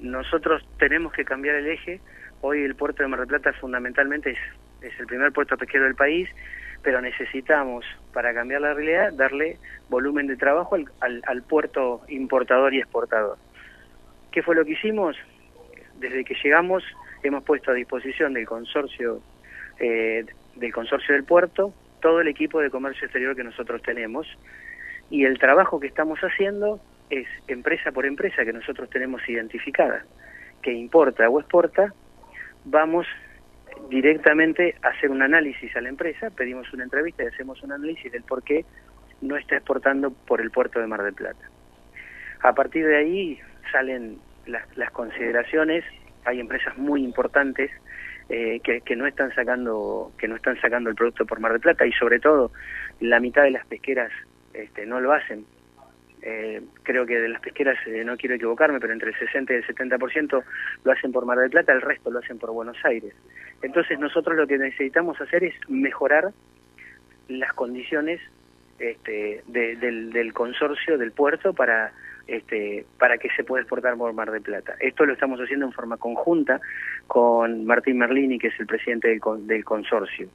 nosotros tenemos que cambiar el eje. Hoy el puerto de Mar del Plata fundamentalmente es el primer puerto pesquero del país, pero necesitamos, para cambiar la realidad, darle volumen de trabajo al puerto importador y exportador. ¿Qué fue lo que hicimos? Desde que llegamos hemos puesto a disposición del consorcio del puerto todo el equipo de comercio exterior que nosotros tenemos, y el trabajo que estamos haciendo es empresa por empresa que nosotros tenemos identificada, que importa o exporta. Vamos directamente a hacer un análisis a la empresa, pedimos una entrevista y hacemos un análisis del por qué no está exportando por el puerto de Mar del Plata. A partir de ahí salen las consideraciones. Hay empresas muy importantes que no están sacando el producto por Mar del Plata, y sobre todo la mitad de las pesqueras no lo hacen. Creo que de las pesqueras, no quiero equivocarme, pero entre el 60 y el 70% lo hacen por Mar del Plata, el resto lo hacen por Buenos Aires. Entonces nosotros lo que necesitamos hacer es mejorar las condiciones del consorcio del puerto para que se pueda exportar por Mar del Plata. Esto lo estamos haciendo en forma conjunta con Martín Merlini, que es el presidente del consorcio.